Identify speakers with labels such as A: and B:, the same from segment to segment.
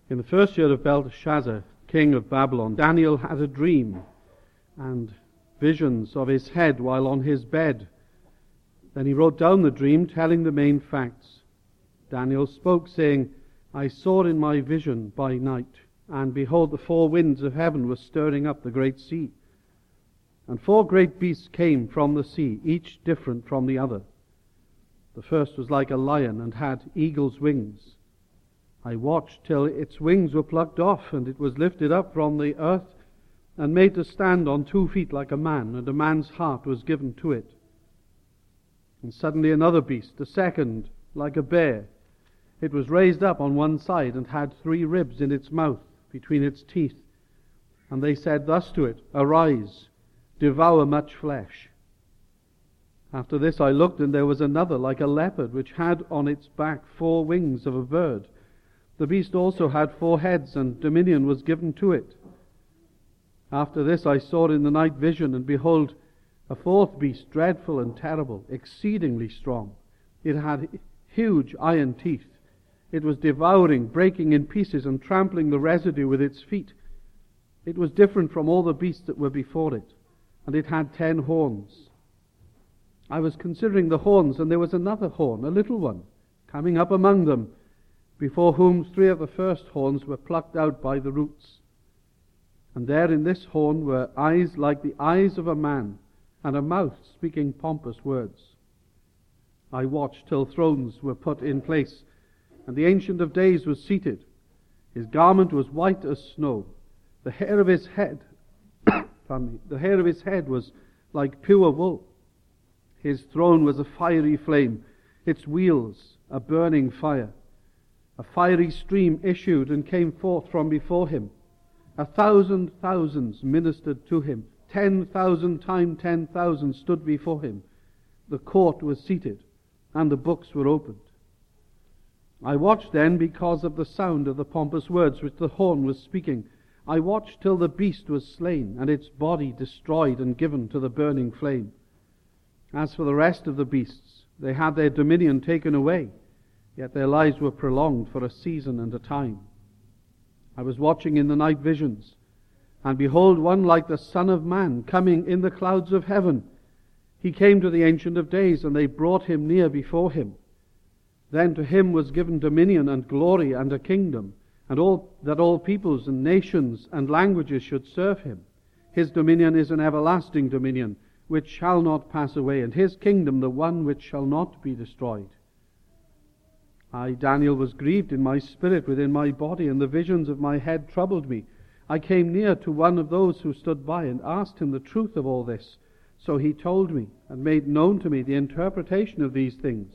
A: In the first year of Belteshazzar, king of Babylon, Daniel had a dream and visions of his head while on his bed. Then he wrote down the dream, telling the main facts. Daniel spoke, saying, I saw in my vision by night, and behold, the four winds of heaven were stirring up the great sea. And four great beasts came from the sea, each different from the other. The first was like a lion and had eagle's wings. I watched till its wings were plucked off, and it was lifted up from the earth and made to stand on 2 feet like a man, and a man's heart was given to it. And suddenly another beast, the second, like a bear. It was raised up on one side and had 3 ribs in its mouth between its teeth. And they said thus to it, Arise, devour much flesh. After this I looked, and there was another like a leopard, which had on its back 4 wings of a bird. The beast also had 4 heads, and dominion was given to it. After this I saw in the night vision, and behold, a 4th beast, dreadful and terrible, exceedingly strong. It had huge iron teeth. It was devouring, breaking in pieces, and trampling the residue with its feet. It was different from all the beasts that were before it, and it had 10 horns. I was considering the horns, and there was another horn, a little one, coming up among them, before whom 3 of the first horns were plucked out by the roots. And there in this horn were eyes like the eyes of a man, and a mouth speaking pompous words. I watched till thrones were put in place, and the Ancient of Days was seated. His garment was white as snow. The hair of his head, the hair of his head was like pure wool. His throne was a fiery flame, its wheels a burning fire. A fiery stream issued and came forth from before him. 1,000 thousands ministered to him. 10,000 times 10,000 stood before him. The court was seated, and the books were opened. I watched then because of the sound of the pompous words which the horn was speaking. I watched till the beast was slain, and its body destroyed and given to the burning flame. As for the rest of the beasts, they had their dominion taken away, yet their lives were prolonged for a season and a time. I was watching in the night visions, and behold, one like the Son of Man coming in the clouds of heaven. He came to the Ancient of Days, and they brought him near before him. Then to him was given dominion and glory and a kingdom, and all peoples and nations and languages should serve him. His dominion is an everlasting dominion, which shall not pass away, and his kingdom the one which shall not be destroyed. I, Daniel, was grieved in my spirit within my body, and the visions of my head troubled me. I came near to one of those who stood by, and asked him the truth of all this. So he told me, and made known to me the interpretation of these things.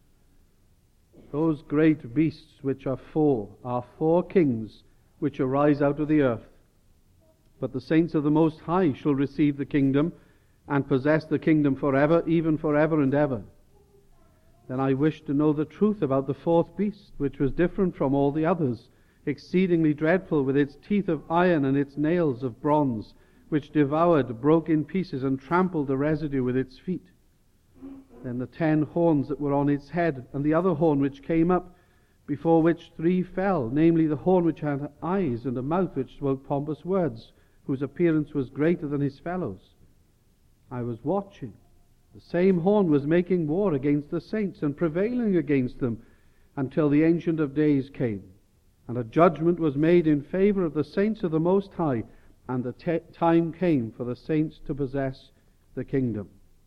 A: Those great beasts which are 4 kings which arise out of the earth. But the saints of the Most High shall receive the kingdom, and possess the kingdom forever, even forever and ever. Then I wished to know the truth about the 4th beast, which was different from all the others, exceedingly dreadful, with its teeth of iron and its nails of bronze, which devoured, broke in pieces, and trampled the residue with its feet. Then the 10 horns that were on its head, and the other horn which came up, before which 3 fell, namely the horn which had eyes and a mouth which spoke pompous words, whose appearance was greater than his fellows. I was watching. The same horn was making war against the saints and prevailing against them until the Ancient of Days came. And a judgment was made in favor of the saints of the Most High, and the time came for the saints to possess the kingdom.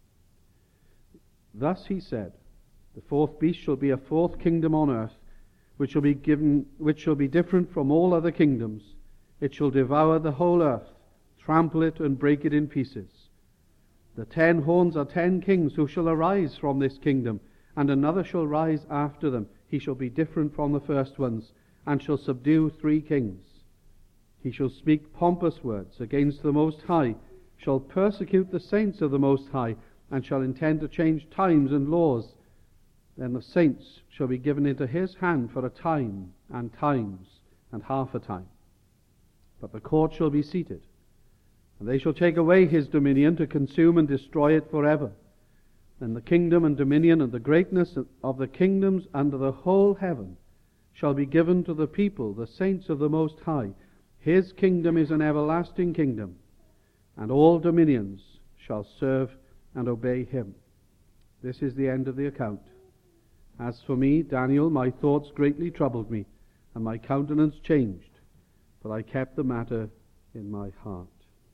A: Thus he said, the 4th beast shall be a 4th kingdom on earth, which shall be different from all other kingdoms. It shall devour the whole earth, trample it, and break it in pieces. The 10 horns are 10 kings who shall arise from this kingdom, and another shall rise after them. He shall be different from the first ones, and shall subdue 3 kings. He shall speak pompous words against the Most High, shall persecute the saints of the Most High, and shall intend to change times and laws. Then the saints shall be given into his hand for a time, and times, and half a time. But the court shall be seated, and they shall take away his dominion to consume and destroy it forever. Then the kingdom and dominion and the greatness of the kingdoms under the whole heaven shall be given to the people, the saints of the Most High. His kingdom is an everlasting kingdom, and all dominions shall serve and obey him. This is the end of the account. As for me, Daniel, my thoughts greatly troubled me, and my countenance changed, but I kept the matter in my heart.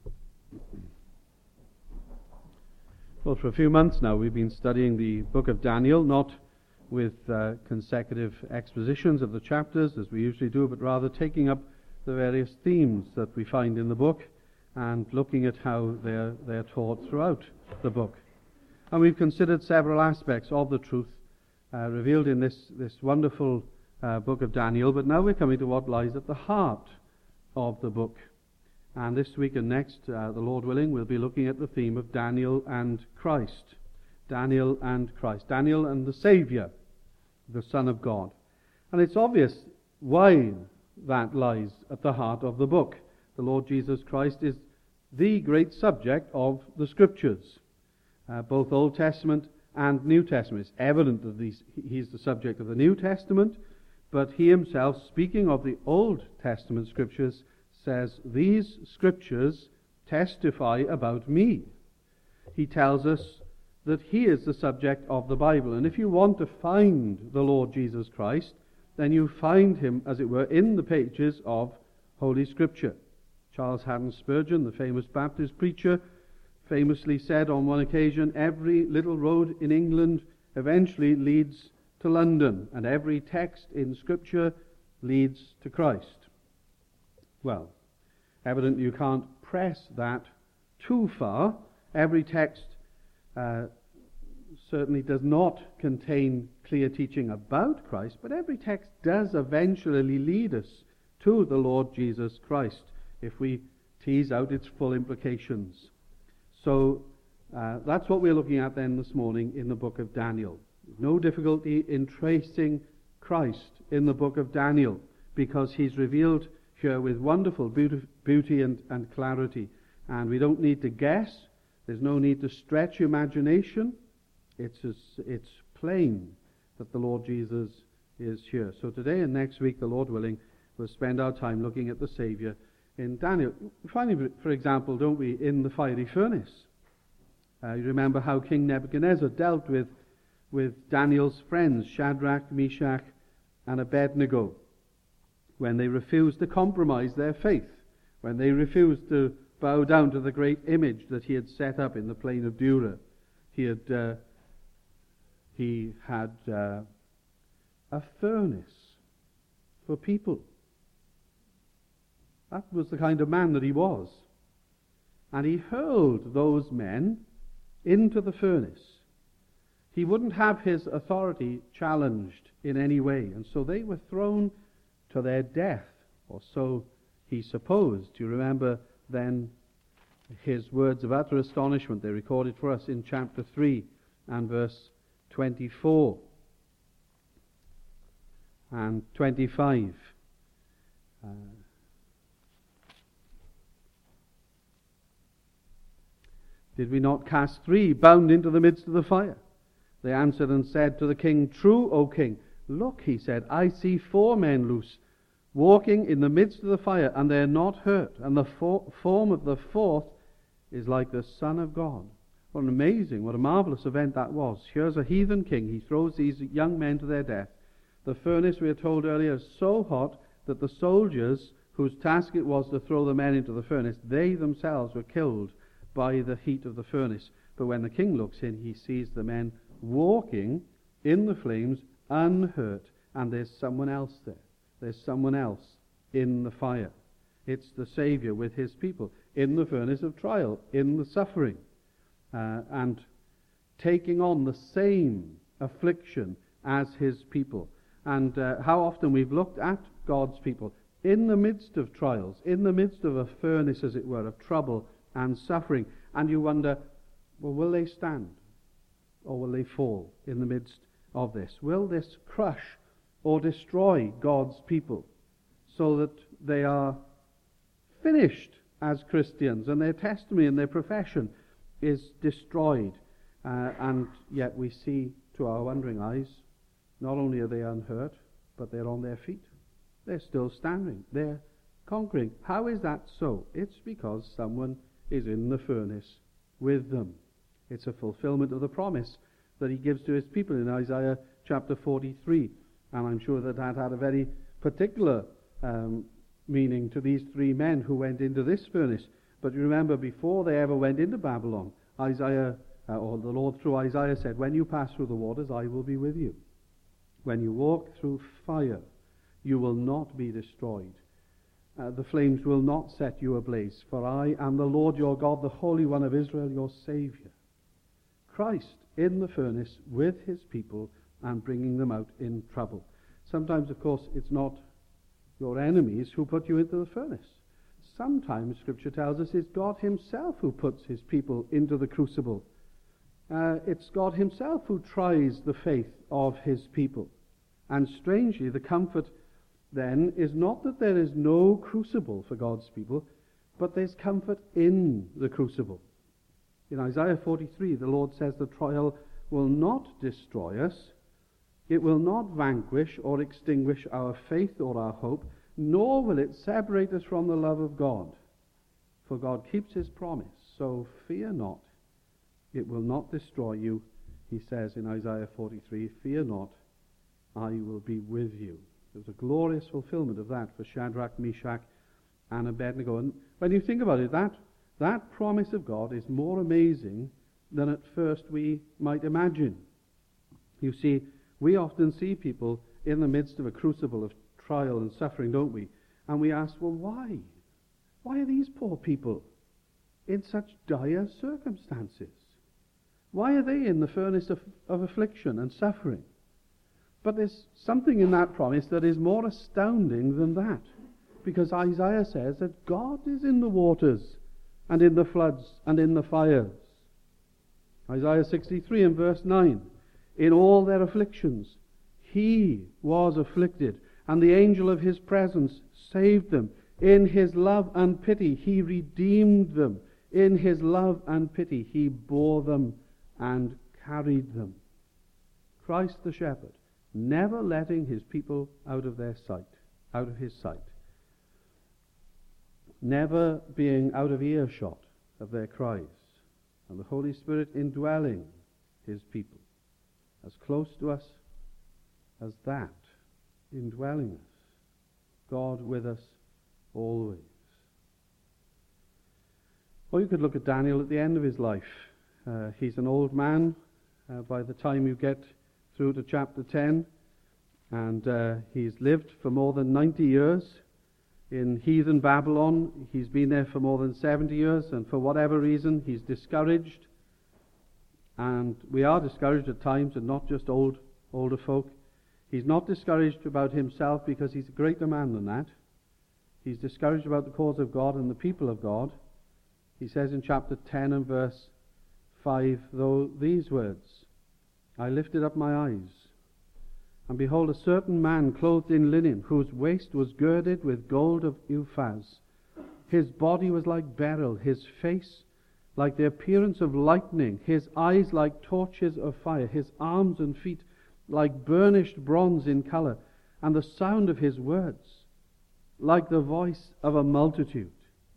A: Well, for a few months now we've been studying the book of Daniel, not with consecutive expositions of the chapters as we usually do, but rather taking up the various themes that we find in the book and looking at how they're taught throughout the book. And we've considered several aspects of the truth revealed in this wonderful book of Daniel, but now we're coming to what lies at the heart of the book. And this week and next, the Lord willing, we'll be looking at the theme of Daniel and Christ. Daniel and Christ. Daniel and the Saviour, the Son of God. And it's obvious why that lies at the heart of the book. The Lord Jesus Christ is the great subject of the Scriptures, both Old Testament and New Testament. It's evident that he's the subject of the New Testament, but he himself, speaking of the Old Testament Scriptures, says, "These Scriptures testify about me." He tells us that he is the subject of the Bible. And if you want to find the Lord Jesus Christ, then you find him, as it were, in the pages of Holy Scripture. Charles Haddon Spurgeon, the famous Baptist preacher, famously said on one occasion, "Every little road in England eventually leads to London, and every text in Scripture leads to Christ." Well, evidently you can't press that too far. Every text certainly does not contain clear teaching about Christ, but every text does eventually lead us to the Lord Jesus Christ if we tease out its full implications. So that's what we're looking at then this morning in the book of Daniel. No difficulty in tracing Christ in the book of Daniel, because he's revealed here with wonderful beauty and clarity. And we don't need to guess. There's no need to stretch imagination. It's plain that the Lord Jesus is here. So today and next week, the Lord willing, we'll spend our time looking at the Saviour in Daniel. We find him, for example, don't we, in the fiery furnace. You remember how King Nebuchadnezzar dealt with Daniel's friends, Shadrach, Meshach, and Abednego, when they refused to compromise their faith, when they refused to bow down to the great image that he had set up in the plain of Dura. He had a furnace for people. That was the kind of man that he was. And he hurled those men into the furnace. He wouldn't have his authority challenged in any way, and so they were thrown to their death, or so he supposed. You remember then his words of utter astonishment. They're recorded for us in chapter 3 and verse 24 and 25. Did we not cast 3 bound into the midst of the fire? They answered and said to the king, "True, O king." "Look," he said, "I see 4 men loose, walking in the midst of the fire, and they are not hurt. And the form of the 4th is like the Son of God." What a marvelous event that was. Here's a heathen king. He throws these young men to their death. The furnace, we are told earlier, is so hot that the soldiers, whose task it was to throw the men into the furnace, they themselves were killed by the heat of the furnace. But when the king looks in, he sees the men walking in the flames, unhurt, and there's someone else there. There's someone else in the fire. It's the Saviour with his people in the furnace of trial, in the suffering, and taking on the same affliction as his people. And how often we've looked at God's people in the midst of trials, in the midst of a furnace, as it were, of trouble and suffering, and you wonder, well, will they stand or will they fall in the midst of this? Will this crush or destroy God's people so that they are finished as Christians and their testimony and their profession is destroyed? And yet we see to our wondering eyes, not only are they unhurt, but they're on their feet. They're still standing. They're conquering. How is that so? It's because someone is in the furnace with them. It's a fulfillment of the promise that he gives to his people in Isaiah chapter 43. And I'm sure that had a very particular meaning to these three men who went into this furnace. But you remember, before they ever went into Babylon, Isaiah, or the Lord through Isaiah said, when you pass through the waters, I will be with you. When you walk through fire, you will not be destroyed. The flames will not set you ablaze, for I am the Lord your God, the Holy One of Israel, your Saviour. Christ in the furnace with his people and bringing them out in trouble. Sometimes, of course, it's not your enemies who put you into the furnace. Sometimes, Scripture tells us, it's God himself who puts his people into the crucible. It's God himself who tries the faith of his people. And strangely, the comfort then is not that there is no crucible for God's people, but there's comfort in the crucible. In Isaiah 43, the Lord says the trial will not destroy us, it will not vanquish or extinguish our faith or our hope, nor will it separate us from the love of God. For God keeps his promise, so fear not. It will not destroy you, he says in Isaiah 43, fear not, I will be with you. There was a glorious fulfillment of that for Shadrach, Meshach, and Abednego. And when you think about it, that promise of God is more amazing than at first we might imagine. You see, we often see people in the midst of a crucible of trial and suffering, don't we? And we ask, well, why? Why are these poor people in such dire circumstances? Why are they in the furnace of affliction and suffering? But there's something in that promise that is more astounding than that. Because Isaiah says that God is in the waters and in the floods and in the fires. Isaiah 63 and verse 9. In all their afflictions, he was afflicted, and the angel of his presence saved them. In his love and pity, he redeemed them. In his love and pity, he bore them and carried them. Christ the shepherd, never letting his people out of their sight, out of his sight. Never being out of earshot of their cries. And the Holy Spirit indwelling his people. As close to us as that, indwelling us. God with us always. Or you could look at Daniel at the end of his life. He's an old man by the time you get through to chapter 10, and he's lived for more than 90 years in heathen Babylon. He's been there for more than 70 years, and for whatever reason he's discouraged. And we are discouraged at times, and not just older folk. He's not discouraged about himself because he's a greater man than that. He's discouraged about the cause of God and the people of God. He says in chapter 10 and verse 5, though these words, I lifted up my eyes, and behold, a certain man clothed in linen, whose waist was girded with gold of Uphaz. His body was like beryl, his face like the appearance of lightning, his eyes like torches of fire, his arms and feet like burnished bronze in color, and the sound of his words like the voice of a multitude.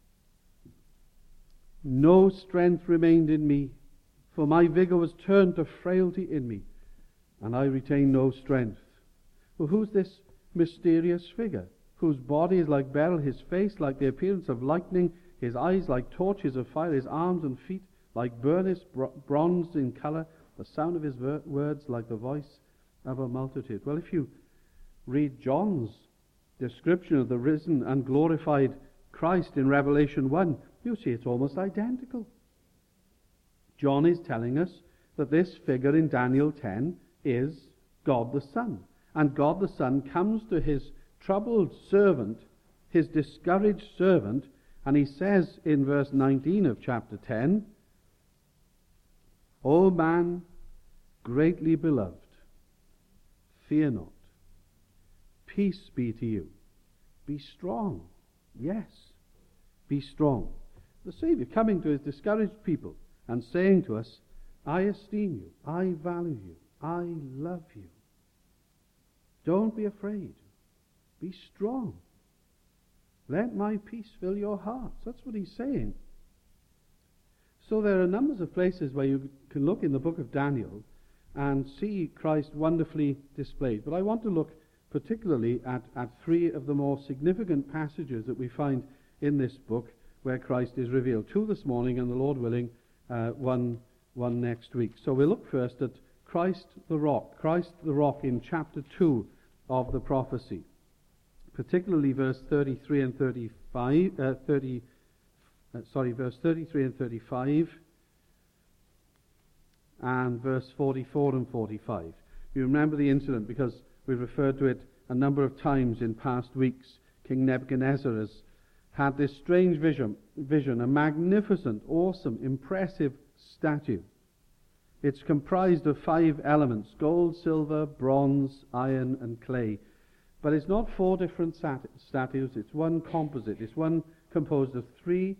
A: No strength remained in me, for my vigor was turned to frailty in me, and I retain no strength. Well, who's this mysterious figure, whose body is like beryl, his face like the appearance of lightning, his eyes like torches of fire, his arms and feet like burnished bronze in color, the sound of his words like the voice of a multitude? Well, if you read John's description of the risen and glorified Christ in Revelation 1, you'll see it's almost identical. John is telling us that this figure in Daniel 10 is God the Son. And God the Son comes to his troubled servant, his discouraged servant, and he says in verse 19 of chapter 10, O man, greatly beloved, fear not. Peace be to you. Be strong. Yes, be strong. The Savior coming to his discouraged people and saying to us, I esteem you, I value you, I love you. Don't be afraid. Be strong. Let my peace fill your hearts. That's what he's saying. So there are numbers of places where you can look in the book of Daniel and see Christ wonderfully displayed. But I want to look particularly at three of the more significant passages that we find in this book where Christ is revealed. Two this morning, and the Lord willing, one next week. So we'll look first at Christ the rock in chapter 2 of the prophecy, particularly verse 33 and 35, verse 33 and 35, and verse 44 and 45. You remember the incident because we've referred to it a number of times in past weeks. King Nebuchadnezzar has had this strange vision, a magnificent, awesome, impressive statue. It's comprised of 5 elements: gold, silver, bronze, iron, and clay. But it's not 4 different statues, it's one composite. It's one composed of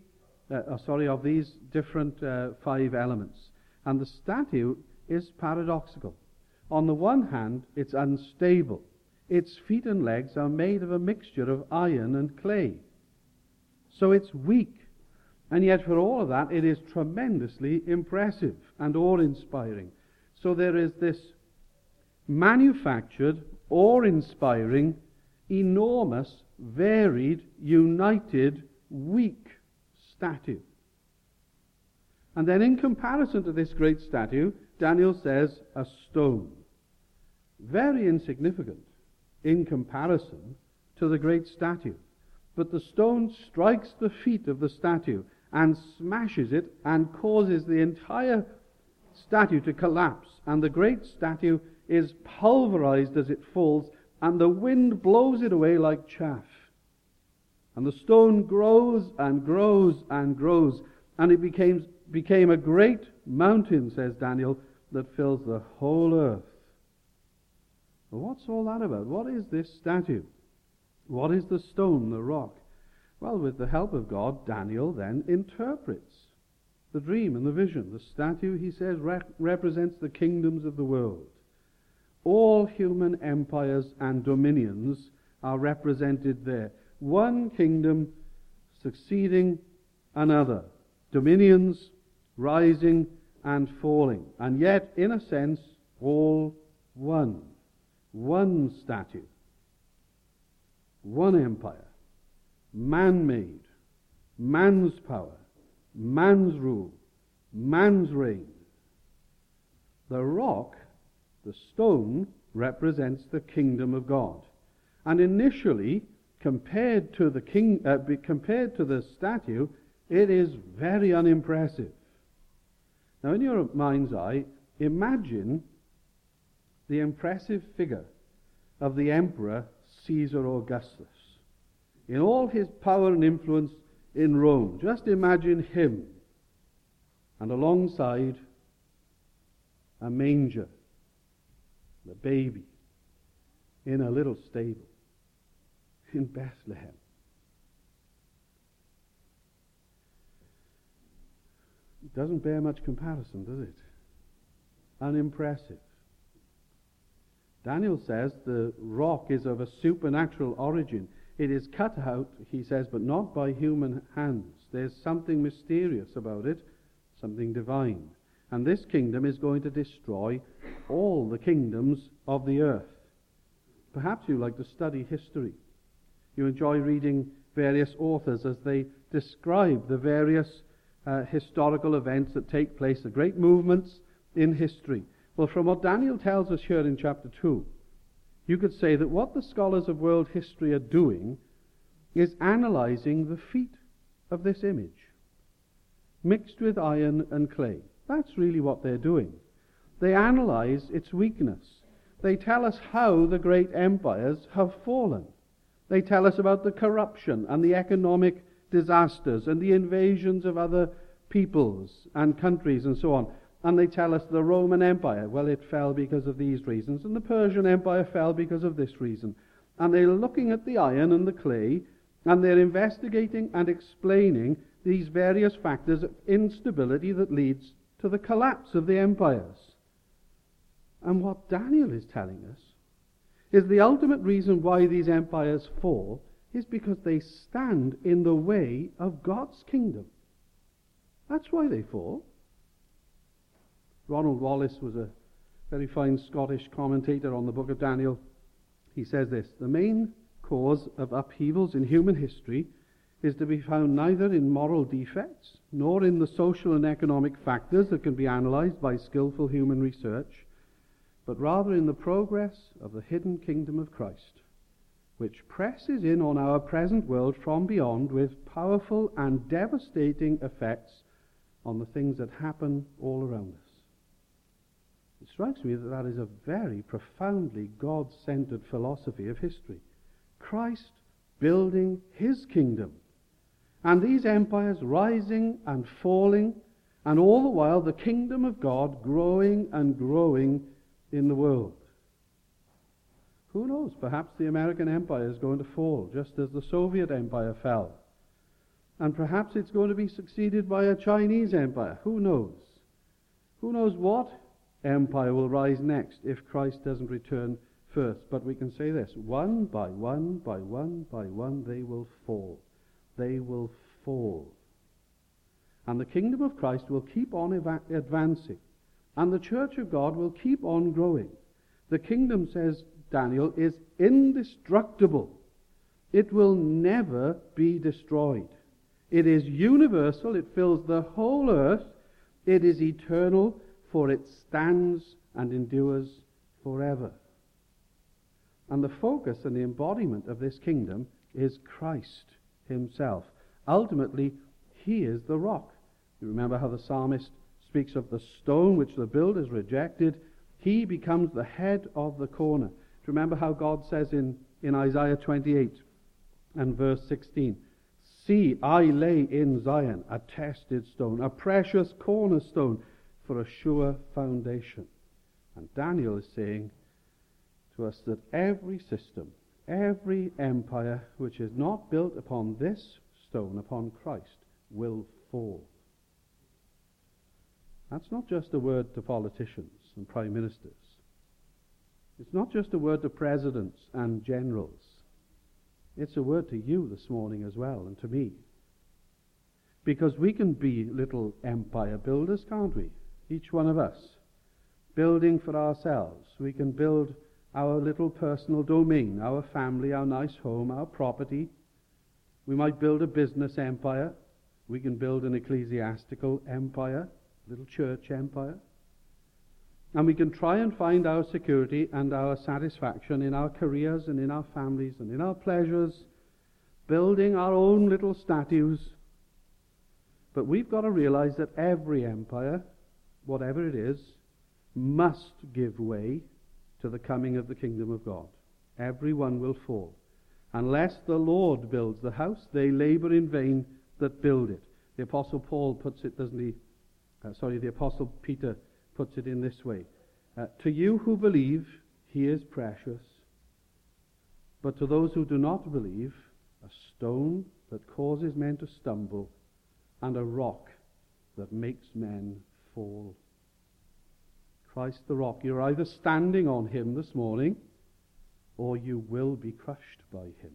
A: of these different 5 elements. And the statue is paradoxical. On the one hand, it's unstable. Its feet and legs are made of a mixture of iron and clay. So it's weak. And yet for all of that, it is tremendously impressive and awe-inspiring. So there is this manufactured, awe-inspiring, enormous, varied, united, weak statue. And then in comparison to this great statue, Daniel says a stone. Very insignificant in comparison to the great statue. But the stone strikes the feet of the statue and smashes it and causes the entire statue to collapse. And the great statue is pulverized as it falls, and the wind blows it away like chaff. And the stone grows and grows and grows, and it became a great mountain, says Daniel, that fills the whole earth. Well, what's all that about? What is this statue? What is the stone, the rock? Well, with the help of God, Daniel then interprets the dream and the vision. The statue, he says, represents the kingdoms of the world. All human empires and dominions are represented there. One kingdom succeeding another. Dominions rising and falling. And yet, in a sense, all one. One statue. One empire. Man-made. Man's power. Man's rule. Man's reign. The rock, the stone, represents the kingdom of God. And initially, compared to the statue, it is very unimpressive. Now, in your mind's eye, imagine the impressive figure of the Emperor Caesar Augustus in all his power and influence in Rome. Just imagine him, and alongside a manger, the baby, in a little stable in Bethlehem. It doesn't bear much comparison, does it? Unimpressive. Daniel says the rock is of a supernatural origin. It is cut out, he says, but not by human hands. There's something mysterious about it, something divine. And this kingdom is going to destroy all the kingdoms of the earth. Perhaps you like to study history. You enjoy reading various authors as they describe the various historical events that take place, the great movements in history. Well, from what Daniel tells us here in chapter 2, you could say that what the scholars of world history are doing is analyzing the feet of this image, mixed with iron and clay. That's really what they're doing. They analyze its weakness. They tell us how the great empires have fallen. They tell us about the corruption and the economic disasters and the invasions of other peoples and countries and so on. And they tell us the Roman Empire, well, it fell because of these reasons, and the Persian Empire fell because of this reason. And they're looking at the iron and the clay, and they're investigating and explaining these various factors of instability that leads to the collapse of the empires. And what Daniel is telling us is the ultimate reason why these empires fall is because they stand in the way of God's kingdom. That's why they fall. Ronald Wallace was a very fine Scottish commentator on the book of Daniel. He says this: the main cause of upheavals in human history is to be found neither in moral defects nor in the social and economic factors that can be analyzed by skillful human research, but rather in the progress of the hidden kingdom of Christ, which presses in on our present world from beyond with powerful and devastating effects on the things that happen all around us. It strikes me that that is a very profoundly God-centered philosophy of history. Christ building his kingdom, and these empires rising and falling, and all the while the kingdom of God growing and growing in the world. Who knows, perhaps the American empire is going to fall, just as the Soviet empire fell. And perhaps it's going to be succeeded by a Chinese empire. Who knows? Who knows what empire will rise next if Christ doesn't return first? But we can say this: one by one, by one, by one, they will fall. They will fall. And the kingdom of Christ will keep on advancing. And the church of God will keep on growing. The kingdom, says Daniel, is indestructible. It will never be destroyed. It is universal. It fills the whole earth. It is eternal, for it stands and endures forever. And the focus and the embodiment of this kingdom is Christ himself. Ultimately, he is the rock. You remember how the psalmist speaks of the stone which the builders rejected. He becomes the head of the corner. Do you remember how God says in Isaiah 28 and verse 16, "See, I lay in Zion a tested stone, a precious cornerstone for a sure foundation." And Daniel is saying to us that every system, every empire which is not built upon this stone, upon Christ, will fall. That's not just a word to politicians and prime ministers. It's not just a word to presidents and generals. It's a word to you this morning as well, and to me. Because we can be little empire builders, can't we? Each one of us. Building for ourselves. We can build our little personal domain, our family, our nice home, our property. We might build a business empire. We can build an ecclesiastical empire, little church empire. And we can try and find our security and our satisfaction in our careers and in our families and in our pleasures, building our own little statues. But we've got to realize that every empire, whatever it is, must give way to the coming of the kingdom of God. Every one will fall. Unless the Lord builds the house, they labor in vain that build it. The Apostle Paul puts it, doesn't he? The Apostle Peter puts it in this way. To you who believe, he is precious. But to those who do not believe, a stone that causes men to stumble, and a rock that makes men fall. Christ the rock. You're either standing on him this morning, or you will be crushed by him.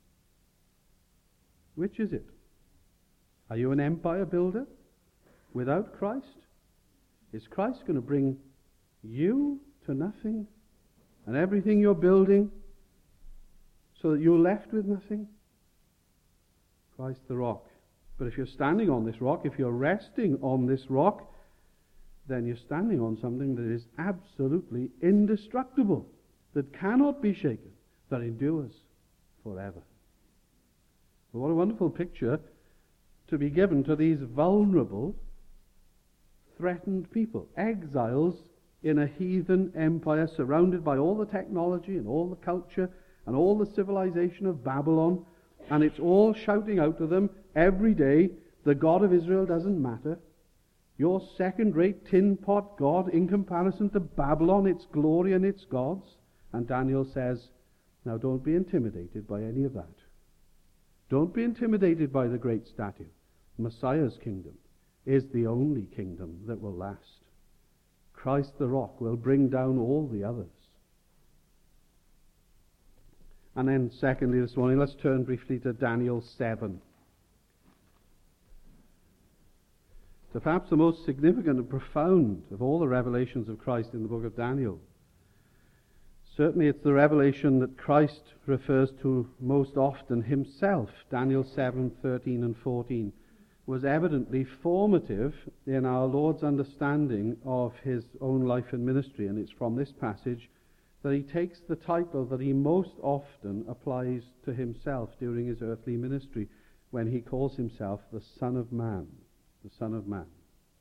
A: Which is it? Are you an empire builder without Christ? Is Christ going to bring you to nothing and everything you're building so that you're left with nothing? Christ the rock. But if you're standing on this rock, if you're resting on this rock, then you're standing on something that is absolutely indestructible, that cannot be shaken, that endures forever. Well, what a wonderful picture to be given to these vulnerable, threatened people, exiles in a heathen empire surrounded by all the technology and all the culture and all the civilization of Babylon, and it's all shouting out to them every day, the God of Israel doesn't matter. Your second-rate tin pot God in comparison to Babylon, its glory and its gods. And Daniel says, now don't be intimidated by any of that. Don't be intimidated by the great statue. Messiah's kingdom is the only kingdom that will last. Christ the rock will bring down all the others. And then secondly this morning, let's turn briefly to Daniel 7. So perhaps the most significant and profound of all the revelations of Christ in the book of Daniel. Certainly it's the revelation that Christ refers to most often himself. Daniel 7:13 and 14 was evidently formative in our Lord's understanding of his own life and ministry, and it's from this passage that he takes the title that he most often applies to himself during his earthly ministry, when he calls himself the Son of Man. The Son of Man.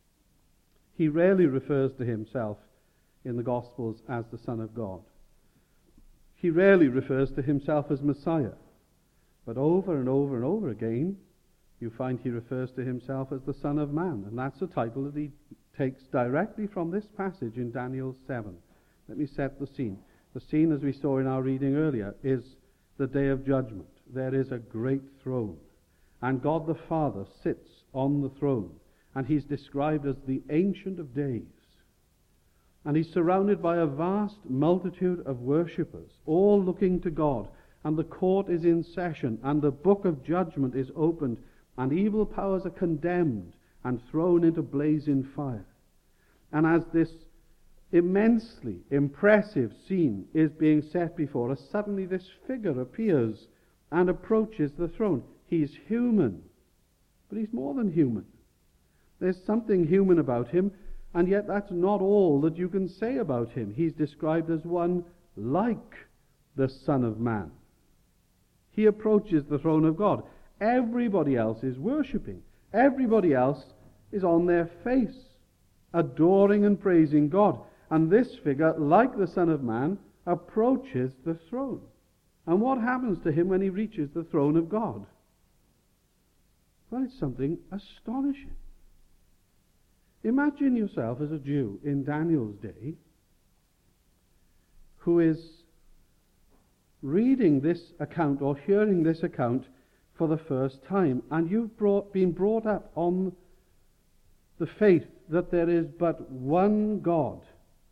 A: He rarely refers to himself in the Gospels as the Son of God. He rarely refers to himself as Messiah. But over and over and over again, you find he refers to himself as the Son of Man. And that's a title that he takes directly from this passage in Daniel 7. Let me set the scene. The scene, as we saw in our reading earlier, is the day of judgment. There is a great throne, and God the Father sits on the throne, and he's described as the Ancient of Days. And he's surrounded by a vast multitude of worshippers, all looking to God, and the court is in session, and the book of judgment is opened, and evil powers are condemned and thrown into blazing fire. And as this immensely impressive scene is being set before us, suddenly this figure appears and approaches the throne. He's human, but he's more than human. There's something human about him, and yet that's not all that you can say about him. He's described as one like the Son of Man. He approaches the throne of God. Everybody else is worshipping. Everybody else is on their face, adoring and praising God. And this figure, like the Son of Man, approaches the throne. And what happens to him when he reaches the throne of God? Well, it's something astonishing. Imagine yourself as a Jew in Daniel's day who is reading this account or hearing this account for the first time, and you've been brought up on the faith that there is but one God.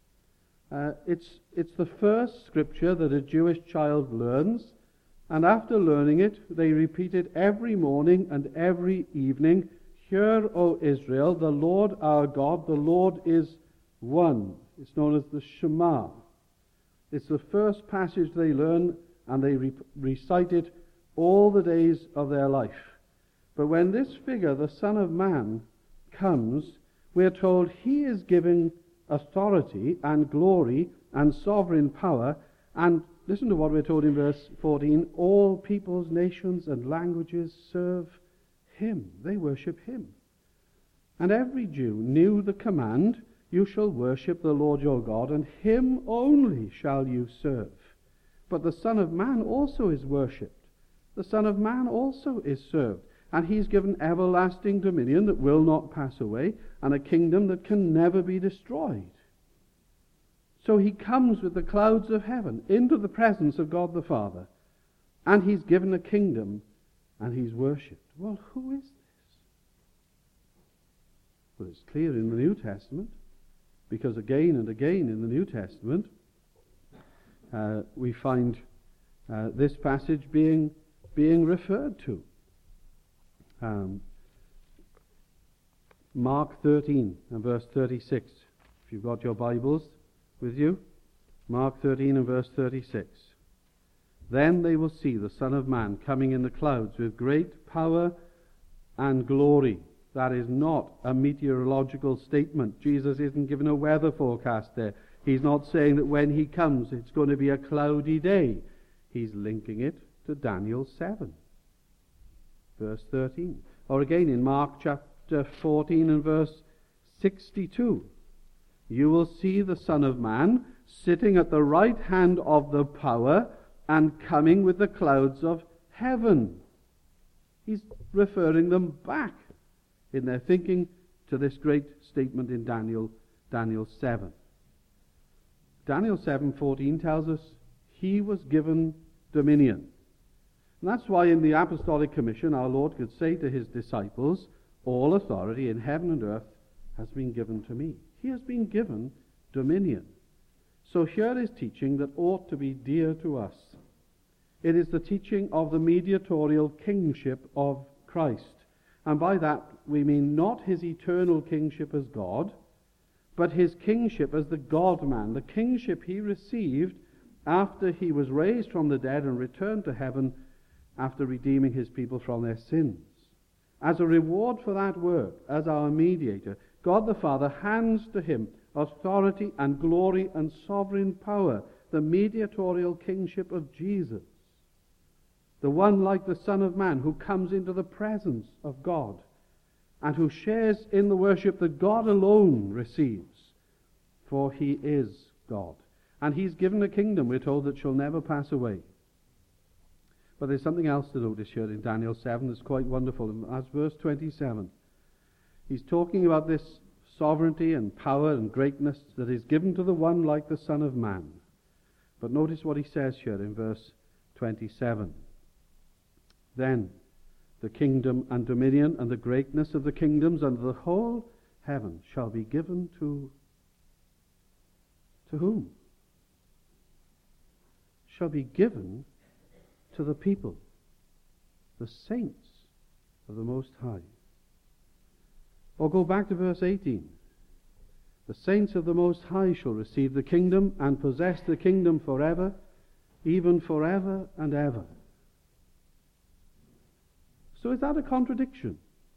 A: It's the first scripture that a Jewish child learns, and after learning it, they repeat it every morning and every evening. Hear, O Israel, the Lord our God, the Lord is one. It's known as the Shema. It's the first passage they learn, and they recite it all the days of their life. But when this figure, the Son of Man, comes, we're told he is giving authority and glory and sovereign power. And listen to what we're told in verse 14. All peoples, nations, and languages serve him. They worship him. And every Jew knew the command, you shall worship the Lord your God, and him only shall you serve. But the Son of Man also is worshipped. The Son of Man also is served. And he's given everlasting dominion that will not pass away, and a kingdom that can never be destroyed. So he comes with the clouds of heaven into the presence of God the Father, and he's given a kingdom, and he's worshipped. Well, who is this? Well, it's clear in the New Testament, because again and again in the New Testament, we find this passage being referred to. Mark 13 and verse 36. If you've got your Bibles with you, Mark 13 and verse 36. Then they will see the Son of Man coming in the clouds with great power and glory. That is not a meteorological statement. Jesus isn't given a weather forecast there. He's not saying that when he comes it's going to be a cloudy day. He's linking it to Daniel 7, verse 13. Or again in Mark chapter 14 and verse 62. You will see the Son of Man sitting at the right hand of the power and coming with the clouds of heaven. He's referring them back in their thinking to this great statement in Daniel 7. Daniel 7:14 tells us he was given dominion. And that's why in the Apostolic Commission our Lord could say to his disciples, all authority in heaven and earth has been given to me. He has been given dominion. So here is teaching that ought to be dear to us. It is the teaching of the mediatorial kingship of Christ. And by that we mean not his eternal kingship as God, but his kingship as the God-man, the kingship he received after he was raised from the dead and returned to heaven after redeeming his people from their sins. As a reward for that work, as our mediator, God the Father hands to him authority and glory and sovereign power, the mediatorial kingship of Jesus, the one like the Son of Man who comes into the presence of God and who shares in the worship that God alone receives, for he is God. And he's given a kingdom, we're told, that shall never pass away. But there's something else to notice here in Daniel 7 that's quite wonderful. And that's verse 27. He's talking about this sovereignty and power and greatness that is given to the one like the Son of Man. But notice what he says here in verse 27. Then the kingdom and dominion and the greatness of the kingdoms under the whole heaven shall be given to whom? Shall be given to the people, the saints of the Most High. Or go back to verse 18. The saints of the Most High shall receive the kingdom and possess the kingdom forever, even forever and ever. So is that a contradiction?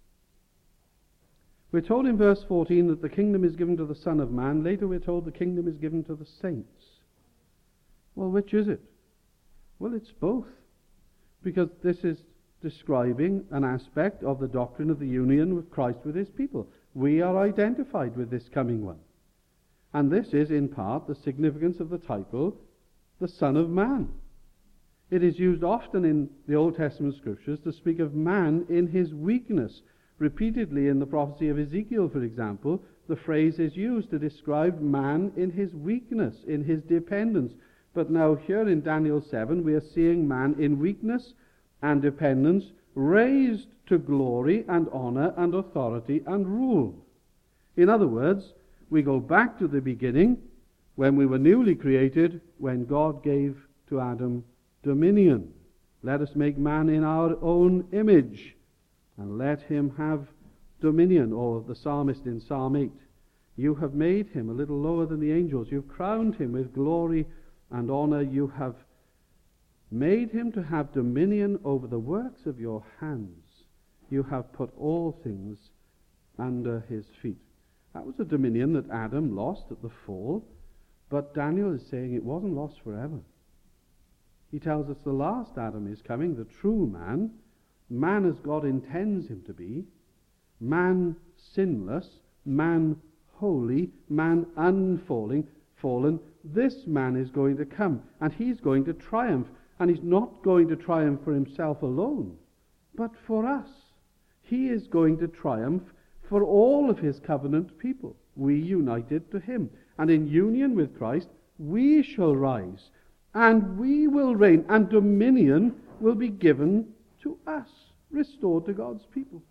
A: We're told in verse 14 that the kingdom is given to the Son of Man. Later we're told the kingdom is given to the saints. Well, which is it? Well, it's both. Because this is describing an aspect of the doctrine of the union with Christ with his people. We are identified with this coming one. And this is in part the significance of the title, the Son of Man. It is used often in the Old Testament scriptures to speak of man in his weakness. Repeatedly in the prophecy of Ezekiel, for example, the phrase is used to describe man in his weakness, in his dependence. But now here in Daniel 7, we are seeing man in weakness and dependence raised to glory and honor and authority and rule. In other words, we go back to the beginning when we were newly created, when God gave to Adam dominion. Let us make man in our own image and let him have dominion. Or the psalmist in Psalm 8, you have made him a little lower than the angels. You've crowned him with glory and honor. You have made him to have dominion over the works of your hands. You have put all things under his feet. That was a dominion that Adam lost at the fall, but Daniel is saying it wasn't lost forever. He tells us the last Adam is coming, the true man, man as God intends him to be, man sinless, man holy, man unfalling, fallen. This man is going to come, and he's going to triumph. And he's not going to triumph for himself alone, but for us. He is going to triumph for all of his covenant people, we united to him. And in union with Christ, we shall rise, and we will reign, and dominion will be given to us, restored to God's people.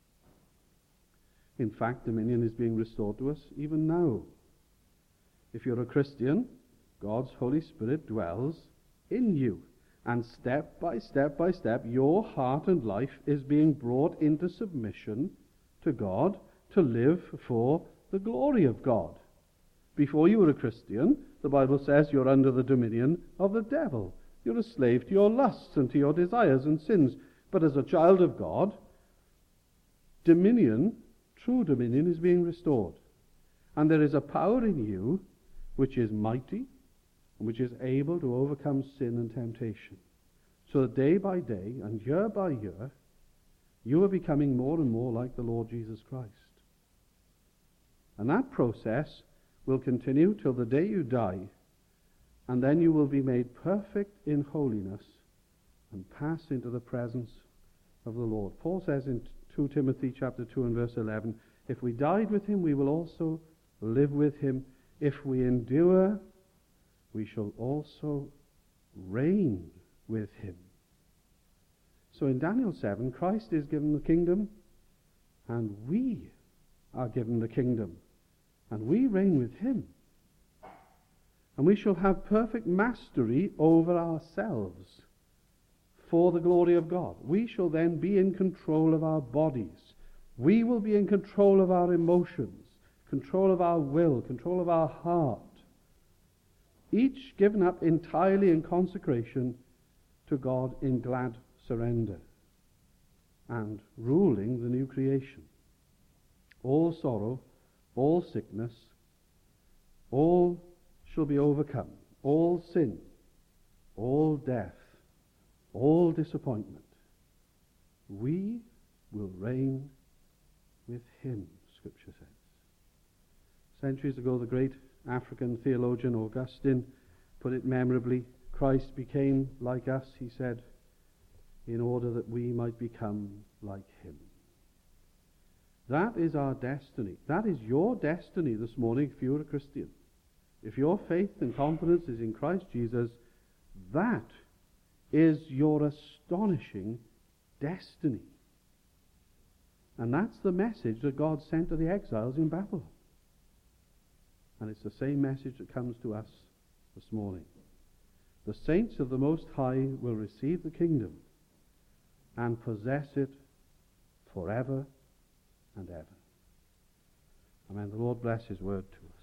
A: In fact, dominion is being restored to us even now. If you're a Christian, God's Holy Spirit dwells in you. And step by step by step, your heart and life is being brought into submission to God to live for the glory of God. Before you were a Christian, the Bible says you're under the dominion of the devil. You're a slave to your lusts and to your desires and sins. But as a child of God, dominion, true dominion, is being restored. And there is a power in you which is mighty, which is able to overcome sin and temptation. So that day by day and year by year, you are becoming more and more like the Lord Jesus Christ. And that process will continue till the day you die, and then you will be made perfect in holiness and pass into the presence of the Lord. Paul says in 2 Timothy chapter 2 and verse 11, if we died with him, we will also live with him. If we endure, we shall also reign with him. So in Daniel 7, Christ is given the kingdom, and we are given the kingdom, and we reign with him. And we shall have perfect mastery over ourselves. for the glory of God. We shall then be in control of our bodies. We will be in control of our emotions, control of our will, control of our heart. Each given up entirely in consecration to God in glad surrender and ruling the new creation. All sorrow, all sickness, all shall be overcome. All sin, all death, all disappointment. We will reign with him, Scripture says. Centuries ago, the great African theologian Augustine put it memorably, Christ became like us, he said, in order that we might become like him. That is our destiny. That is your destiny this morning if you're a Christian. If your faith and confidence is in Christ Jesus, that is your astonishing destiny. And that's the message that God sent to the exiles in Babylon. And it's the same message that comes to us this morning. The saints of the Most High will receive the kingdom and possess it forever and ever. Amen. The Lord bless his word to us.